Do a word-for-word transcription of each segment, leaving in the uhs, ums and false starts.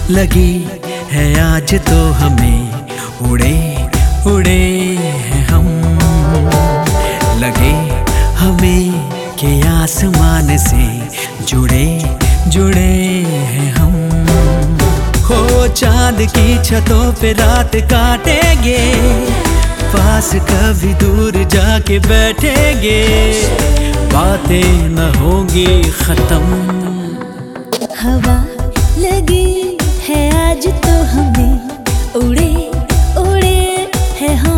लगी है आज तो हमें उड़े उड़े हैं हम। लगे हमें कि आसमान से जुड़े जुड़े हैं हम। हो चांद की छतों पे रात काटेंगे, पास कभी दूर जाके बैठेंगे, बातें न होंगी खत्म। हवा लगी है आज तो हमें उड़े उड़े हैं हम।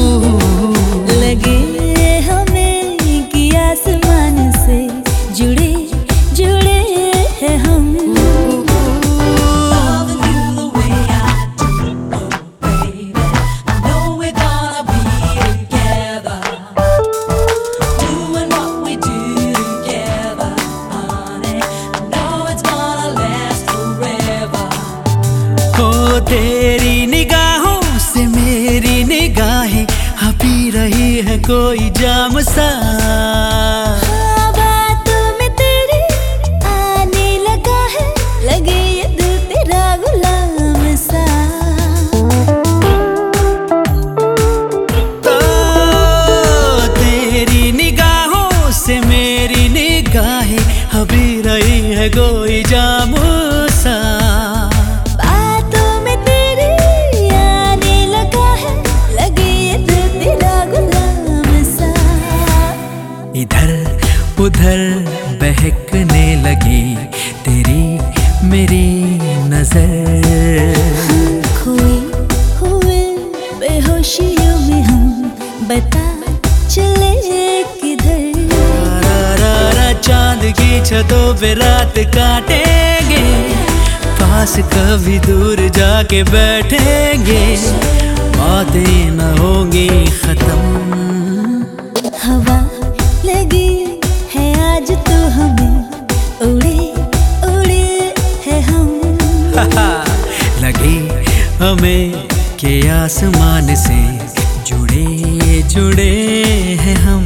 लगे हमें कि आसमान से जुड़े जुड़े हैं हम। तेरी निगाहों से मेरी निगाहें हपी रही है कोई जाम सा। हाँ, बातों में तेरी आने लगा है, लगे ये दिल तेरा गुलाम सा। तो तेरी निगाहों से मेरी निगाहें हपी रही है कोई जाम सा। इधर उधर बहकने लगी तेरी मेरी नजर। खोए हुए बेहोशियों में हम, बता चले किधर। चांद की छतों पे रात काटेंगे, पास कभी दूर जाके बैठेंगे, बातें न होंगी खत्म। हवा लगी है आज तो हमें उड़े उड़े हैं हम। लगी हमें के आसमान से जुड़े जुड़े हैं हम।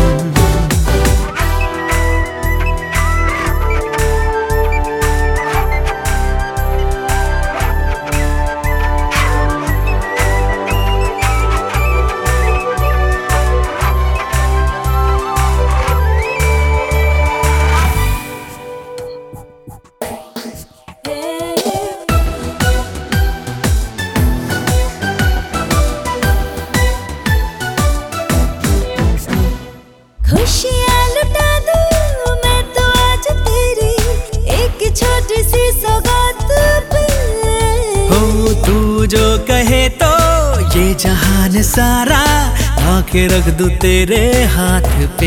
खुशियाँ लुटा दूँ मैं तो आज तेरी एक छोटी सी सौगात पे। हो तू जो कहे तो ये जहान सारा आके रख दूं तेरे हाथ पे।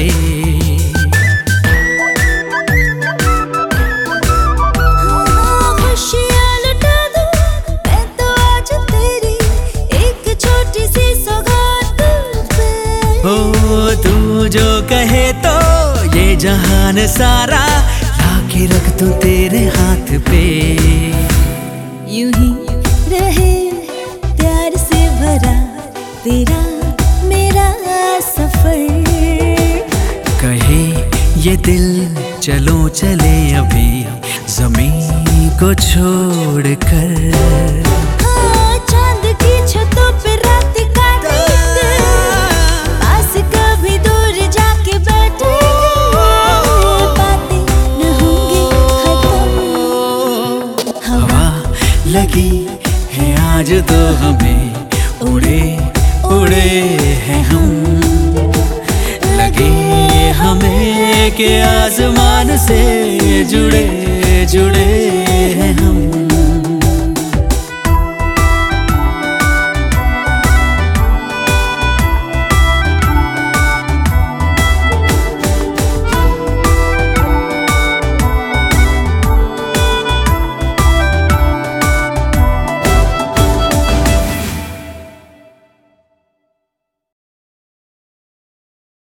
खुशियाँ लुटा दूँ मैं तो आज तेरी एक छोटी सी सौगात पे। हो तू जो कहे तो ये जहान सारा लाके रख दूं तेरे हाथ पे। यूं ही रहे प्यार से भरा तेरा मेरा सफर। कहे ये दिल चलो चले अभी जमीन को छोड़ कर। हाँ, चांद की छतों पे रात काटेंगे, पास कभी दूर जाके बैठेंगे, बातें न होंगी खत्म। हवा लगी है आज तो हमें उड़े उड़े हैं हम। लगे हमें के आसमान से जुड़े जुड़े हैं हम।